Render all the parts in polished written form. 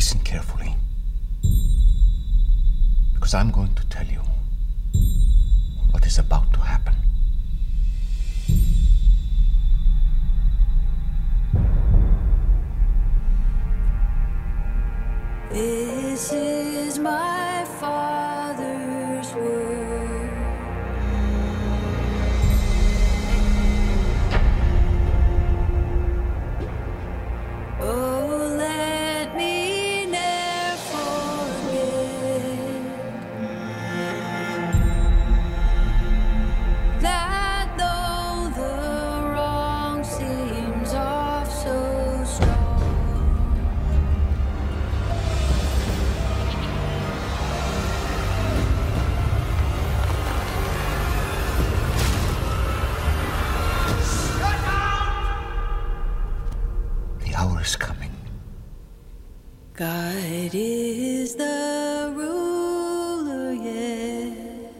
Listen carefully, because I'm going to tell you what is about to happen. This is my Father's word. Oh, let me never forget that though the wrong seems off so strong, The hour is coming. God is the ruler yet.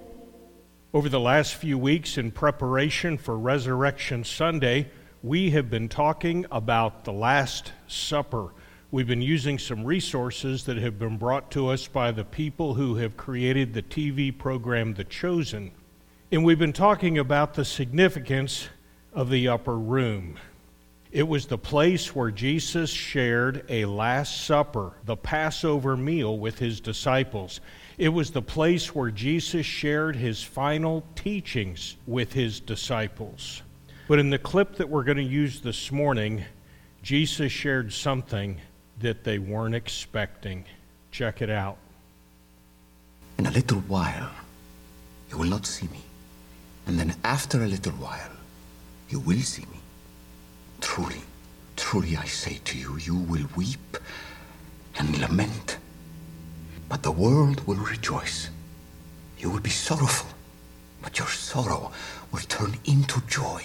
Over the last few weeks, in preparation for Resurrection Sunday, we have been talking about the Last Supper. We've been using some resources that have been brought to us by the people who have created the TV program The Chosen. And we've been talking about the significance of the upper room. It was the place where Jesus shared a Last Supper, the Passover meal, with his disciples. It was the place where Jesus shared his final teachings with his disciples. But in the clip that we're going to use this morning, Jesus shared something that they weren't expecting. Check it out. In a little while, you will not see me. And then after a little while, you will see me. Truly, truly I say to you, you will weep and lament, but the world will rejoice. You will be sorrowful, but your sorrow will turn into joy.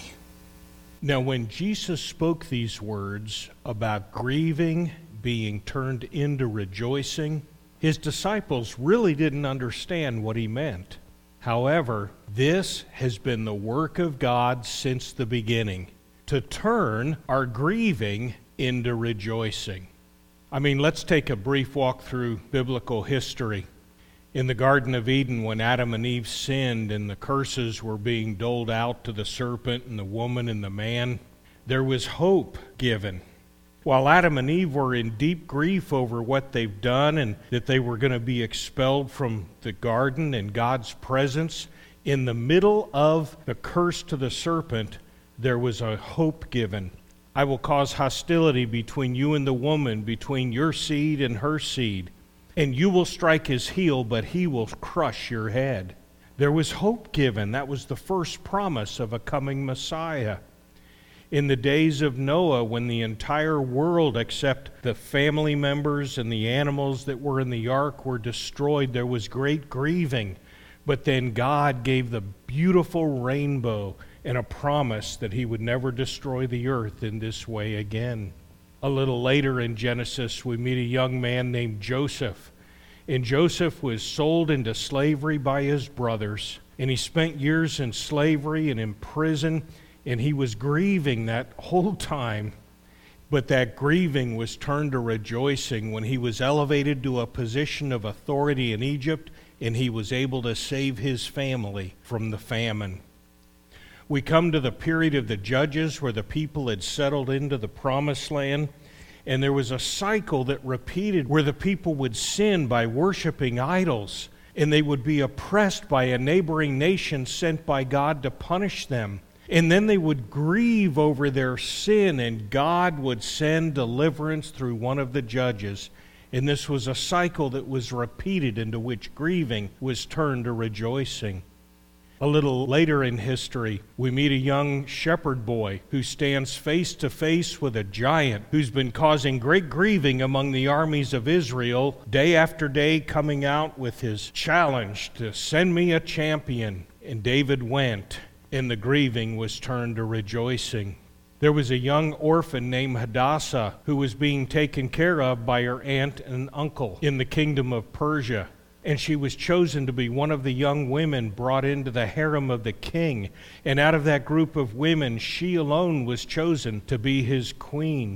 Now, when Jesus spoke these words about grieving being turned into rejoicing, his disciples really didn't understand what he meant. However, this has been the work of God since the beginning, to turn our grieving into rejoicing. I mean, let's take a brief walk through biblical history. In the Garden of Eden, when Adam and Eve sinned and the curses were being doled out to the serpent and the woman and the man, there was hope given. While Adam and Eve were in deep grief over what they've done and that they were going to be expelled from the garden and God's presence, in the middle of the curse to the serpent, there was a hope given. I will cause hostility between you and the woman, between your seed and her seed. And you will strike his heel, but he will crush your head. There was hope given. That was the first promise of a coming Messiah. In the days of Noah, when the entire world except the family members and the animals that were in the ark were destroyed, there was great grieving. But then God gave the beautiful rainbow and a promise that he would never destroy the earth in this way again. A little later in Genesis, we meet a young man named Joseph. And Joseph was sold into slavery by his brothers. And he spent years in slavery and in prison. And he was grieving that whole time. But that grieving was turned to rejoicing when he was elevated to a position of authority in Egypt. And he was able to save his family from the famine. We come to the period of the Judges where the people had settled into the Promised Land, and there was a cycle that repeated where the people would sin by worshiping idols, and they would be oppressed by a neighboring nation sent by God to punish them. And then they would grieve over their sin, and God would send deliverance through one of the judges. And this was a cycle that was repeated into which grieving was turned to rejoicing. A little later in history, we meet a young shepherd boy who stands face to face with a giant who's been causing great grieving among the armies of Israel, day after day coming out with his challenge to send me a champion. And David went, and the grieving was turned to rejoicing. There was a young orphan named Hadassah who was being taken care of by her aunt and uncle in the kingdom of Persia. And she was chosen to be one of the young women brought into the harem of the king. And out of that group of women, she alone was chosen to be his queen.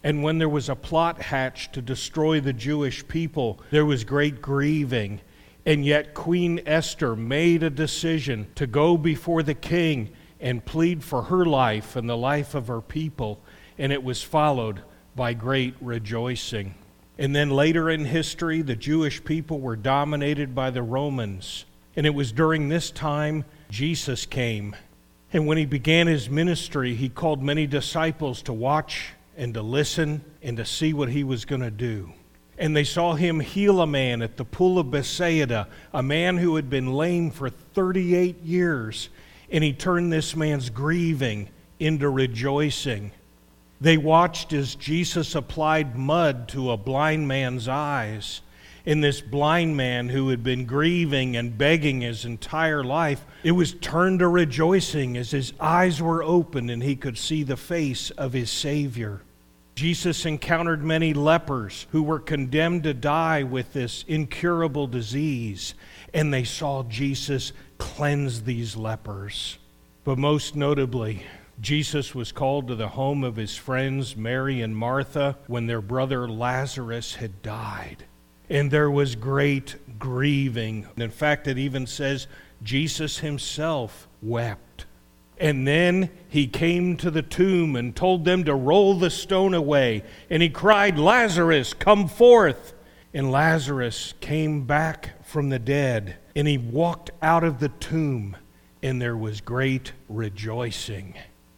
And when there was a plot hatched to destroy the Jewish people, there was great grieving. And yet Queen Esther made a decision to go before the king and plead for her life and the life of her people. And it was followed by great rejoicing. And then later in history, the Jewish people were dominated by the Romans. And it was during this time Jesus came. And when he began his ministry, he called many disciples to watch and to listen and to see what he was going to do. And they saw him heal a man at the pool of Bethsaida, a man who had been lame for 38 years. And he turned this man's grieving into rejoicing. They watched as Jesus applied mud to a blind man's eyes. And this blind man who had been grieving and begging his entire life, it was turned to rejoicing as his eyes were opened and he could see the face of his Savior. Jesus encountered many lepers who were condemned to die with this incurable disease, and they saw Jesus cleanse these lepers. But most notably, Jesus was called to the home of his friends Mary and Martha when their brother Lazarus had died. And there was great grieving. In fact, it even says Jesus himself wept. And then he came to the tomb and told them to roll the stone away. And he cried, "Lazarus, come forth!" And Lazarus came back from the dead. And he walked out of the tomb. And there was great rejoicing.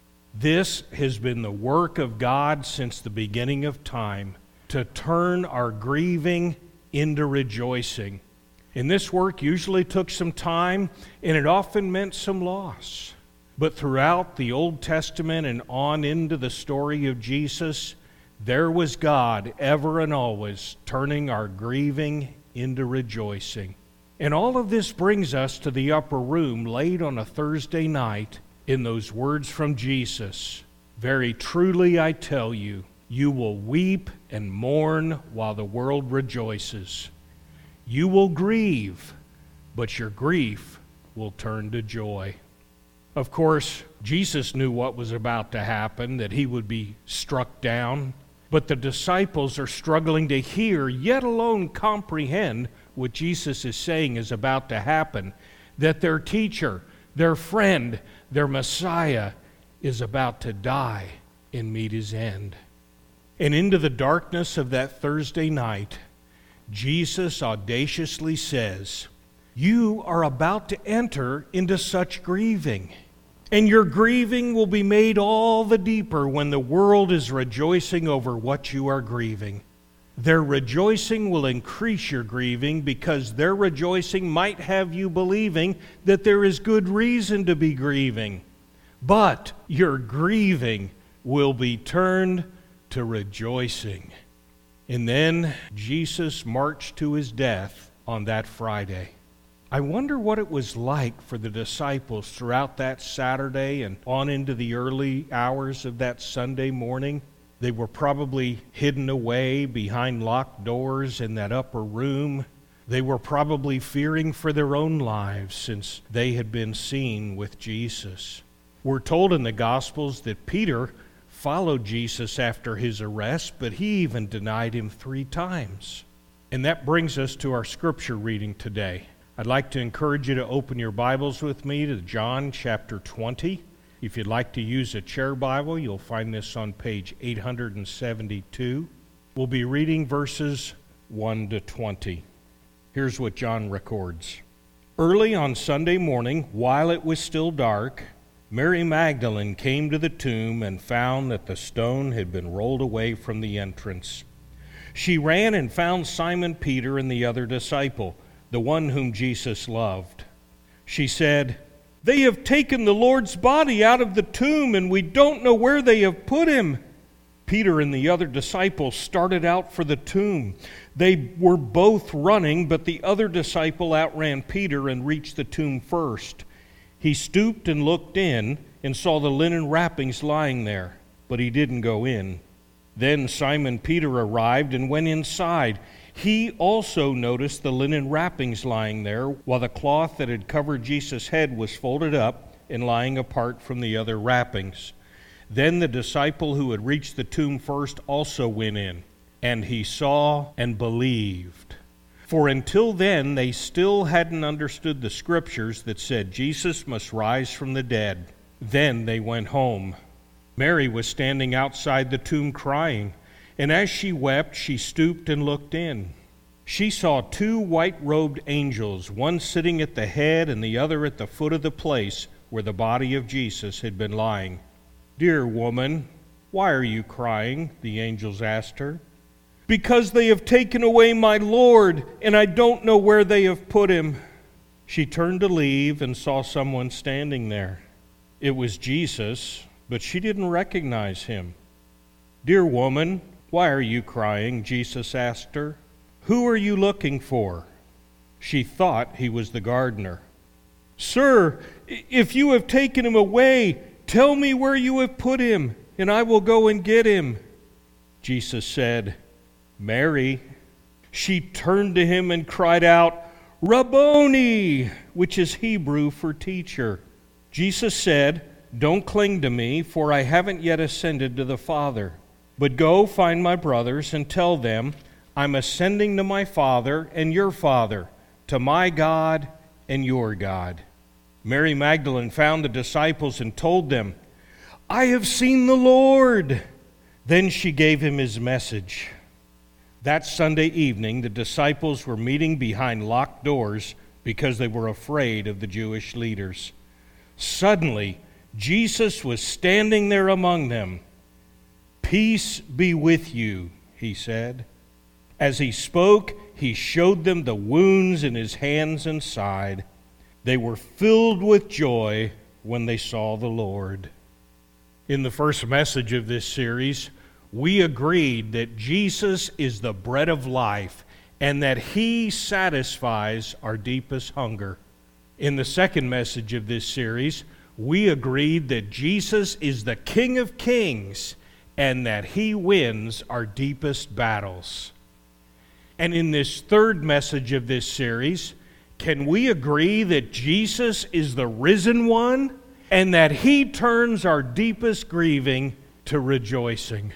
This has been the work of God since the beginning of time, to turn our grieving into rejoicing. And this work usually took some time, and it often meant some loss. But throughout the Old Testament and on into the story of Jesus, there was God ever and always turning our grieving into rejoicing. And all of this brings us to the upper room late on a Thursday night in those words from Jesus. "Very truly I tell you, you will weep and mourn while the world rejoices. You will grieve, but your grief will turn to joy." Of course, Jesus knew what was about to happen, that he would be struck down. But the disciples are struggling to hear, yet alone comprehend, what Jesus is saying is about to happen, that their teacher, their friend, their Messiah is about to die and meet his end. And into the darkness of that Thursday night, Jesus audaciously says, "You are about to enter into such grieving. And your grieving will be made all the deeper when the world is rejoicing over what you are grieving. Their rejoicing will increase your grieving because their rejoicing might have you believing that there is good reason to be grieving. But your grieving will be turned to rejoicing." And then Jesus marched to his death on that Friday. I wonder what it was like for the disciples throughout that Saturday and on into the early hours of that Sunday morning. They were probably hidden away behind locked doors in that upper room. They were probably fearing for their own lives since they had been seen with Jesus. We're told in the Gospels that Peter followed Jesus after his arrest, but he even denied him 3 times. And that brings us to our scripture reading today. I'd like to encourage you to open your Bibles with me to John chapter 20. If you'd like to use a chair Bible, you'll find this on page 872. We'll be reading verses 1 to 20. Here's what John records. "Early on Sunday morning, while it was still dark, Mary Magdalene came to the tomb and found that the stone had been rolled away from the entrance. She ran and found Simon Peter and the other disciple, the one whom Jesus loved. She said, 'They have taken the Lord's body out of the tomb, and we don't know where they have put him.' Peter and the other disciple started out for the tomb. They were both running, but the other disciple outran Peter and reached the tomb first. He stooped and looked in and saw the linen wrappings lying there, but he didn't go in. Then Simon Peter arrived and went inside. He also noticed the linen wrappings lying there, while the cloth that had covered Jesus' head was folded up and lying apart from the other wrappings. Then the disciple who had reached the tomb first also went in, and he saw and believed. For until then they still hadn't understood the scriptures that said Jesus must rise from the dead. Then they went home. Mary was standing outside the tomb crying, and as she wept, she stooped and looked in. She saw two white-robed angels, one sitting at the head and the other at the foot of the place where the body of Jesus had been lying. "Dear woman, why are you crying?" the angels asked her. "Because they have taken away my Lord, and I don't know where they have put him." She turned to leave and saw someone standing there. It was Jesus, but she didn't recognize him. "Dear woman, why are you crying?" Jesus asked her. "Who are you looking for?" She thought he was the gardener. "Sir, if you have taken him away, tell me where you have put him, and I will go and get him." Jesus said, "Mary." She turned to him and cried out, "Rabboni," which is Hebrew for teacher. Jesus said, "Don't cling to me, for I haven't yet ascended to the Father. But go find my brothers and tell them, I'm ascending to my Father and your Father, to my God and your God." Mary Magdalene found the disciples and told them, "I have seen the Lord." Then she gave him his message. That Sunday evening, the disciples were meeting behind locked doors because they were afraid of the Jewish leaders. Suddenly, Jesus was standing there among them. "Peace be with you," he said. As he spoke, he showed them the wounds in his hands and side. They were filled with joy when they saw the Lord. In the first message of this series, we agreed that Jesus is the bread of life and that he satisfies our deepest hunger. In the second message of this series, we agreed that Jesus is the King of Kings and that he wins our deepest battles. And in this third message of this series, can we agree that Jesus is the risen one and that he turns our deepest grieving to rejoicing?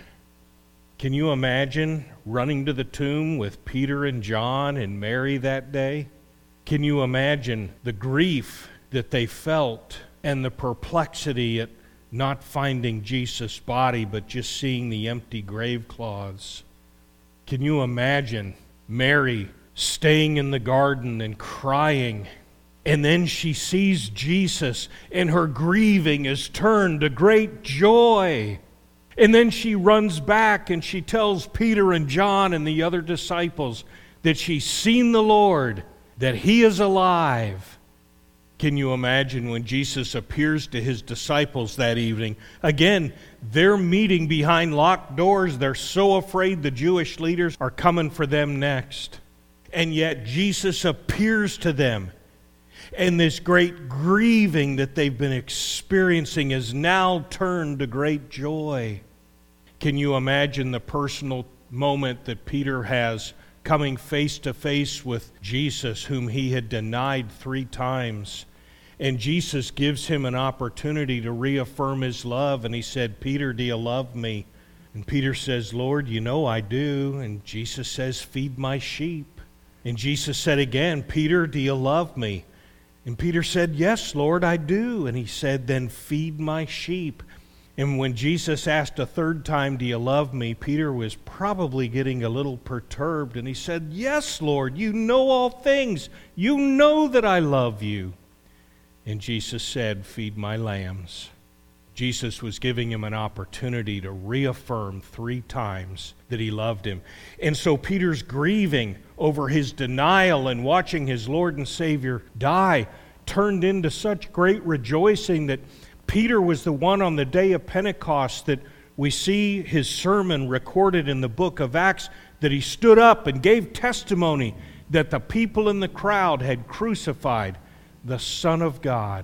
Can you imagine running to the tomb with Peter and John and Mary that day? Can you imagine the grief that they felt and the perplexity at not finding Jesus' body but just seeing the empty grave cloths? Can you imagine Mary staying in the garden and crying, and then she sees Jesus and her grieving is turned to great joy? And then she runs back and she tells Peter and John and the other disciples that she's seen the Lord, that he is alive. Can you imagine when Jesus appears to his disciples that evening? Again, they're meeting behind locked doors. They're so afraid the Jewish leaders are coming for them next. And yet Jesus appears to them. And this great grieving that they've been experiencing is now turned to great joy. Can you imagine the personal moment that Peter has coming face to face with Jesus, whom he had denied 3 times? And Jesus gives him an opportunity to reaffirm his love. And he said, "Peter, do you love me?" And Peter says, "Lord, you know I do." And Jesus says, "Feed my sheep." And Jesus said again, "Peter, do you love me?" And Peter said, "Yes, Lord, I do." And he said, "Then feed my sheep." And when Jesus asked a 3rd time, "Do you love me?" Peter was probably getting a little perturbed. And he said, "Yes, Lord, you know all things. You know that I love you." And Jesus said, "Feed my lambs." Jesus was giving him an opportunity to reaffirm 3 times that he loved him. And so Peter's grieving over his denial and watching his Lord and Savior die turned into such great rejoicing that Peter was the one on the day of Pentecost that we see his sermon recorded in the book of Acts, that he stood up and gave testimony that the people in the crowd had crucified the Son of God.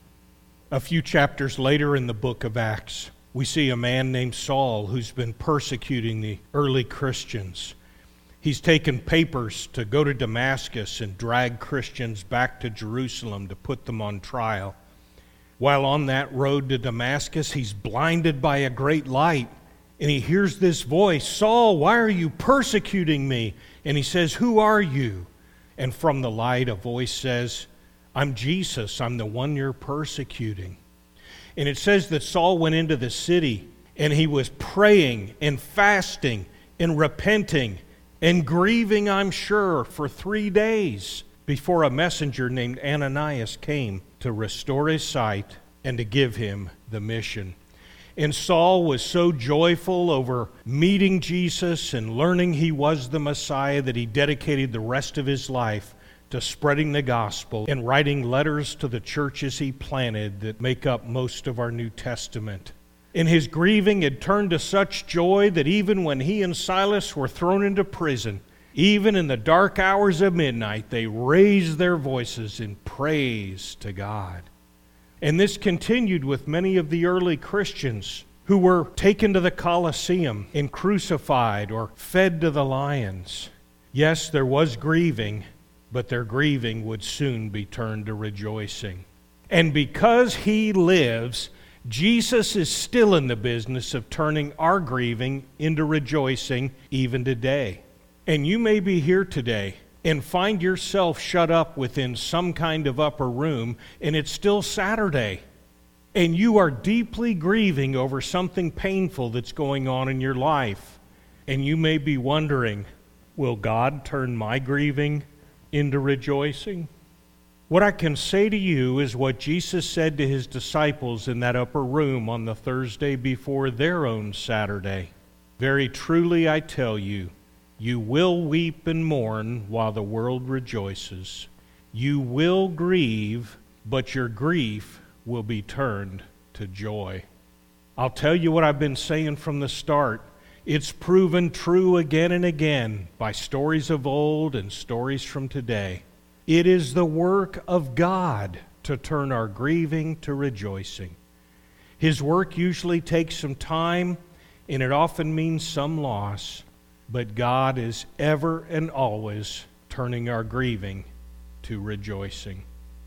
A few chapters later in the book of Acts, we see a man named Saul who's been persecuting the early Christians. He's taken papers to go to Damascus and drag Christians back to Jerusalem to put them on trial. While on that road to Damascus, he's blinded by a great light. And he hears this voice, "Saul, why are you persecuting me?" And he says, "Who are you?" And from the light, a voice says, "I'm Jesus. I'm the one you're persecuting." And it says that Saul went into the city, and he was praying and fasting and repenting and grieving, I'm sure, for 3 days before a messenger named Ananias came to restore his sight and to give him the mission. And Saul was so joyful over meeting Jesus and learning he was the Messiah that he dedicated the rest of his life to spreading the gospel and writing letters to the churches he planted that make up most of our New Testament. And his grieving had turned to such joy that even when he and Silas were thrown into prison, even in the dark hours of midnight, they raised their voices in praise to God. And this continued with many of the early Christians who were taken to the Colosseum and crucified or fed to the lions. Yes, there was grieving, but their grieving would soon be turned to rejoicing. And because he lives, Jesus is still in the business of turning our grieving into rejoicing even today. And you may be here today and find yourself shut up within some kind of upper room, and it's still Saturday, and you are deeply grieving over something painful that's going on in your life. And you may be wondering, will God turn my grieving into rejoicing? What I can say to you is what Jesus said to his disciples in that upper room on the Thursday before their own Saturday. "Very truly I tell you, you will weep and mourn while the world rejoices. You will grieve, but your grief will be turned to joy." I'll tell you what I've been saying from the start. It's proven true again and again by stories of old and stories from today. It is the work of God to turn our grieving to rejoicing. His work usually takes some time, and it often means some loss. But God is ever and always turning our grieving to rejoicing.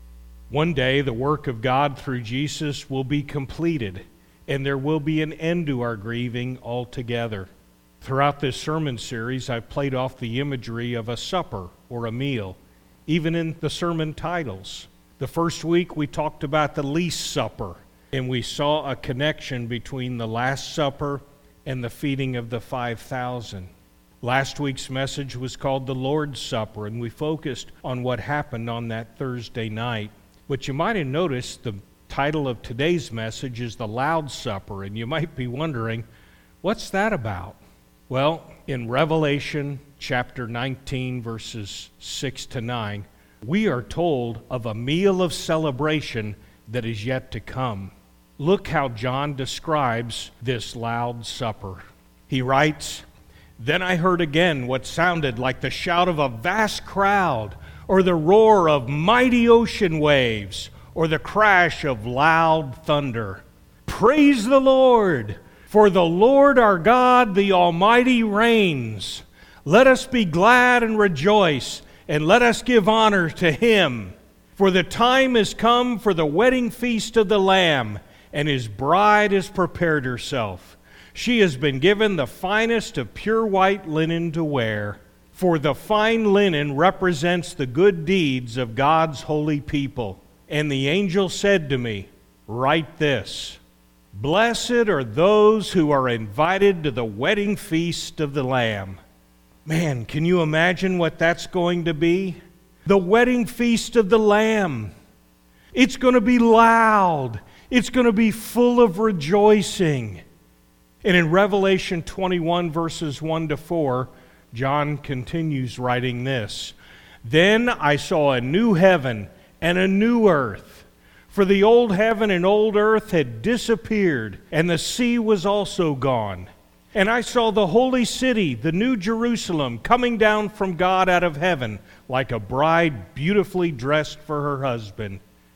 One day, the work of God through Jesus will be completed, and there will be an end to our grieving altogether. Throughout this sermon series, I've played off the imagery of a supper or a meal, even in the sermon titles. The first week, we talked about the least supper, and we saw a connection between the Last Supper and the feeding of the 5,000. Last week's message was called the Lord's Supper, and we focused on what happened on that Thursday night. But you might have noticed the title of today's message is the Loud Supper, and you might be wondering, what's that about? Well, in Revelation chapter 19, verses 6 to 9, we are told of a meal of celebration that is yet to come. Look how John describes this loud supper. He writes, "Then I heard again what sounded like the shout of a vast crowd, or the roar of mighty ocean waves, or the crash of loud thunder. Praise the Lord! For the Lord our God, the Almighty, reigns. Let us be glad and rejoice, and let us give honor to Him. For the time is come for the wedding feast of the Lamb, and His bride has prepared herself. She has been given the finest of pure white linen to wear, for the fine linen represents the good deeds of God's holy people. And the angel said to me, 'Write this: Blessed are those who are invited to the wedding feast of the Lamb.'" Man, can you imagine what that's going to be? The wedding feast of the Lamb. It's going to be loud. It's going to be full of rejoicing. And in Revelation 21, verses 1 to 4, John continues writing this: "Then I saw a new heaven and a new earth, for the old heaven and old earth had disappeared, and the sea was also gone. And I saw the holy city, the new Jerusalem, coming down from God out of heaven, like a bride beautifully dressed for her husband.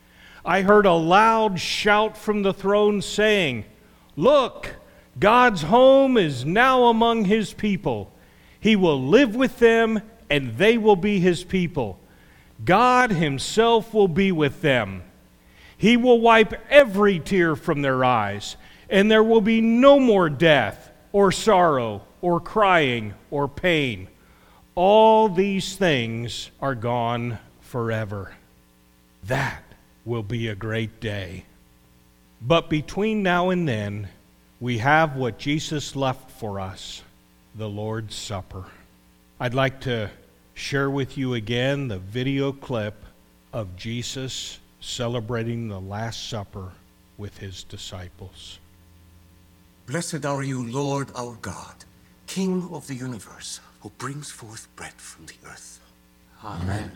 I heard a loud shout from the throne saying, 'Look, God's home is now among His people. He will live with them, and they will be His people. God Himself will be with them. He will wipe every tear from their eyes, and there will be no more death, or sorrow, or crying, or pain. All these things are gone forever. That will be a great day. But between now and then, we have what Jesus left for us, the Lord's Supper. I'd like to share with you again the video clip of Jesus celebrating the Last Supper with his disciples. Blessed are you, Lord our God, King of the universe, who brings forth bread from the earth. Amen.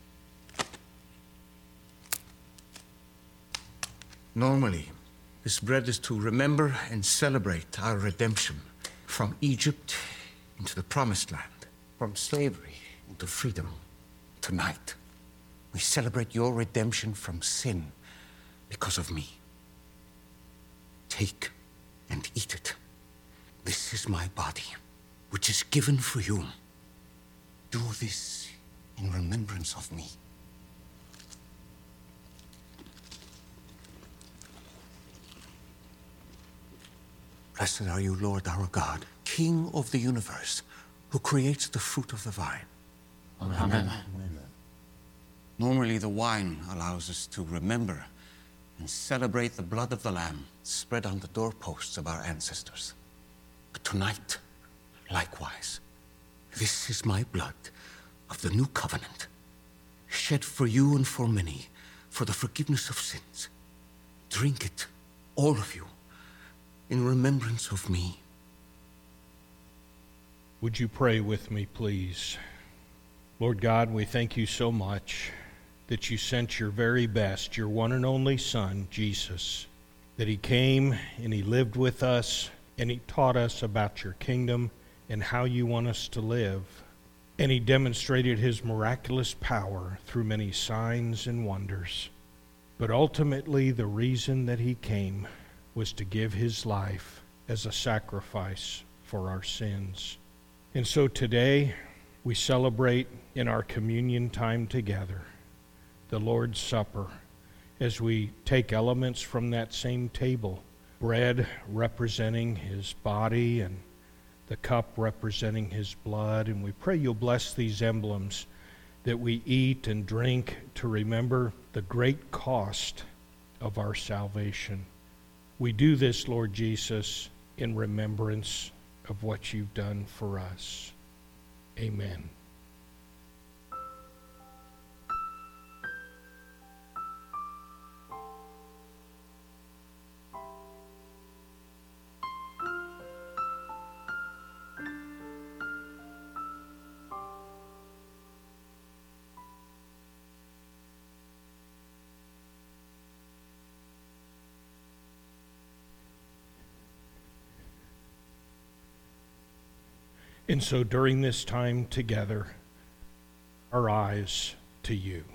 Normally, this bread is to remember and celebrate our redemption from Egypt into the Promised Land, from slavery into freedom. Tonight, we celebrate your redemption from sin because of me. Take and eat it. This is my body, which is given for you. Do this in remembrance of me. Blessed are you, Lord our God, King of the universe, who creates the fruit of the vine. Amen. Normally, the wine allows us to remember and celebrate the blood of the Lamb spread on the doorposts of our ancestors. But tonight, likewise, this is my blood of the new covenant, shed for you and for many, for the forgiveness of sins. Drink it, all of you, in remembrance of me. Would you pray with me, please? Lord God, we thank you so much that you sent your very best, your one and only Son, Jesus, that he came and he lived with us and he taught us about your kingdom and how you want us to live. And he demonstrated his miraculous power through many signs and wonders. But ultimately, the reason that he came was to give his life as a sacrifice for our sins. And so today, we celebrate in our communion time together the Lord's Supper as we take elements from that same table, bread representing his body and the cup representing his blood. And we pray you'll bless these emblems that we eat and drink to remember the great cost of our salvation. We do this, Lord Jesus, in remembrance of what you've done for us. Amen. And so during this time together, our eyes to you.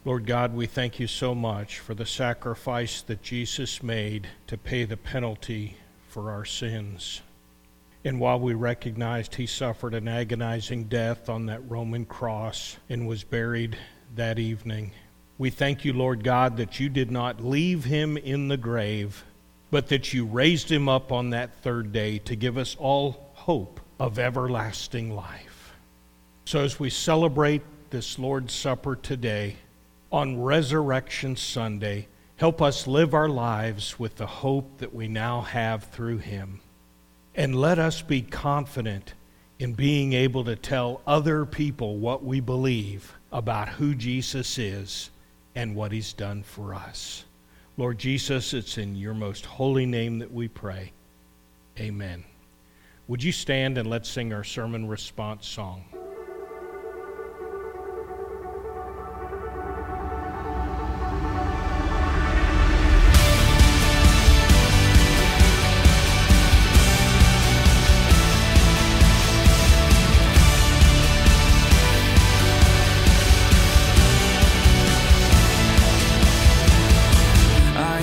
Lord God, we thank you so much for the sacrifice that Jesus made to pay the penalty for our sins. And while we recognized he suffered an agonizing death on that Roman cross and was buried that evening, we thank you, Lord God, that you did not leave him in the grave, but that you raised him up on that third day to give us all hope of everlasting life. So as we celebrate this Lord's Supper today, on Resurrection Sunday, help us live our lives with the hope that we now have through him. And let us be confident in being able to tell other people what we believe about who Jesus is and what he's done for us. Lord Jesus, it's in your most holy name that we pray. Amen. Would you stand and let's sing our sermon response song?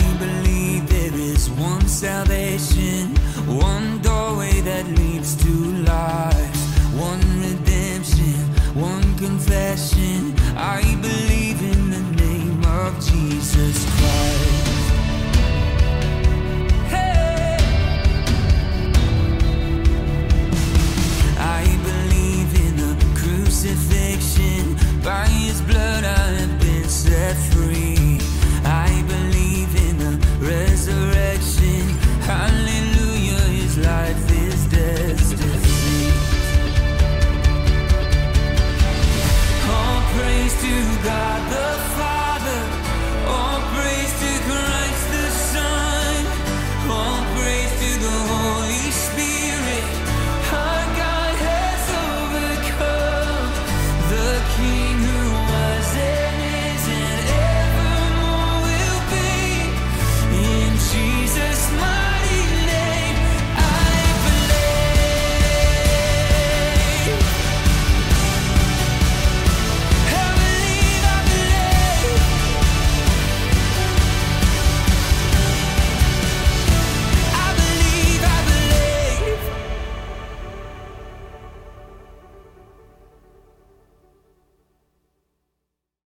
Salvation, one doorway that leads to